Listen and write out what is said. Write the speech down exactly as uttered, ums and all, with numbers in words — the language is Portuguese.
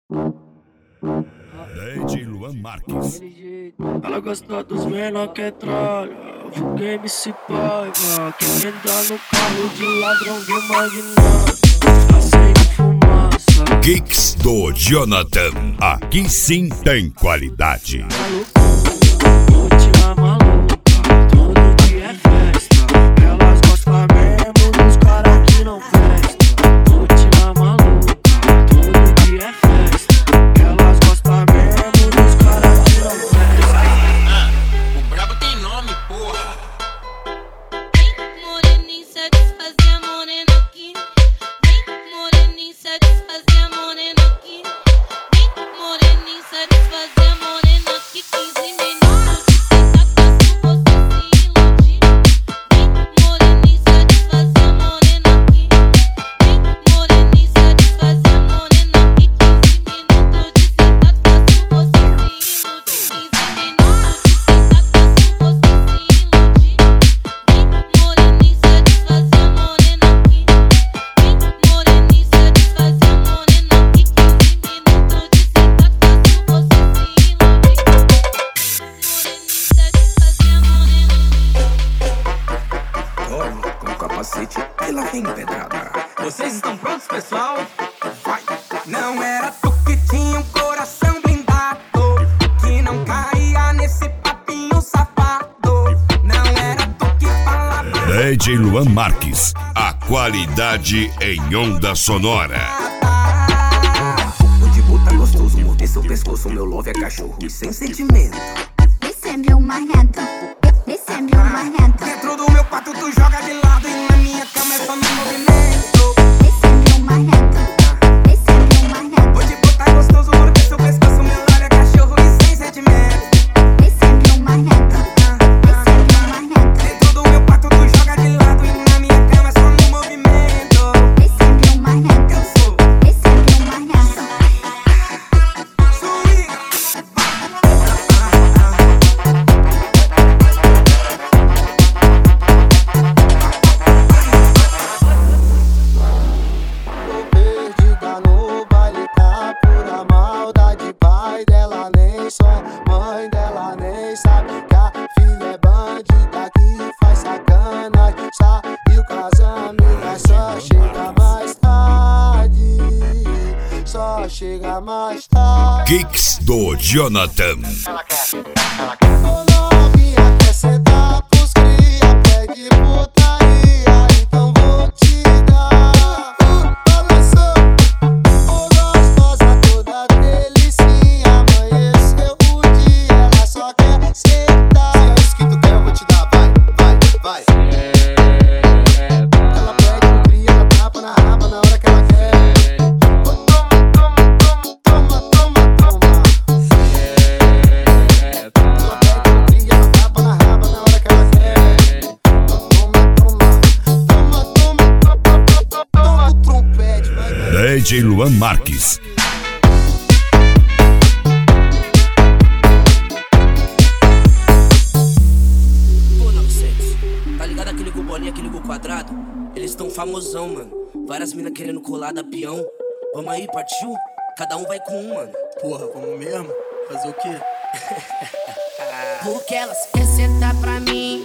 D J Luan Marques. Ela gosta dos menor que tralha. Foguei M C Paiva. Quem entra no carro de ladrão de magnata. Acende fumaça. Geeks do Jonathan. Aqui sim tem qualidade. Rotina maluca, todo dia é festa. Elas gostam mesmo dos caras que não prestam. Rotina maluca, todo dia é festa. Elas gostam mesmo dos caras que não prestam. Ah, o brabo tem nome, porra. Vem, moreninho, satisfazer a morena aqui. Vem, moreninho, satisfazer a morena aqui. Vem, moreninho, satisfazer a morena aqui. quinze minutos de sentação, você se iludir. Vem, moreninho, satisfazer a morena aqui. Vem, moreninho, satisfazer a morena aqui. quinze minutos de sentação, você se iludir. quinze minutos de sentação, você se iludir. Vem, moreninho, satisfazer a morena aqui. Vem, moreninho, satisfazer a morena aqui. quinze minutos de sentação, você se iludir. Moreninho, satisfazer a morena. Toma com capacete e lá vem pedrada. Vocês estão prontos, pessoal? Vai! Não era tu que tinha um coração blindado, que não caía nesse papinho safado. Não era tu que falava D J Luan Marques. A qualidade em onda sonora. nada. O de botar gostoso, morder seu pescoço. Meu love é cachorro e sem sentimento. Vem sempre um marrento, vem sempre um marrento, Dentro do meu quarto tu joga de lado e na minha cama é só no movimento. vem sempre um marrento, vem sempre um marrento, O de botar gostoso, morder seu pescoço. Meu love é cachorro e sem sentimento. vem sempre um marrento, vem sempre um marrento, Dentro do meu quarto tu joga de lado e na minha cama é só no movimento. vem sempre um marrento, Eu sou vem sempre um marrento. swing. Perdida no baile, tá pura maldade. Pai dela nem só, mãe dela nem sabe que a filha é bandida que faz sacanagem. Saiu com as amigas, só chega mais tarde, só chega mais tarde. Geeks do Jonathan. Ô novinha, quer sentar pros cria, pede putaria, então vou te dar. Balançou, ô gostosa, toda delicinha. Amanheceu o dia, ela só quer sentar. Se é isso que tu quer, eu vou te dar, vai, vai, vai. Ela pede no cria, ela tapa na raba na hora que ela quer. Ô, toma, toma, toma, toma, toma, toma. Ela pede no cria, ela tapa na raba na hora que ela quer. Toma, toma, toma, toma, toma, toma o trompete, vai, vai. D J Luan Marques. Pô, novecentos, tá ligado aquele gol bolinha, aquele gol quadrado? Eles tão famosão, mano. Várias minas querendo colar da peão. Vamos aí, partiu? Cada um vai com um, mano. Porra, vamos mesmo? Fazer o quê? Porque elas Quer sentar pra mim,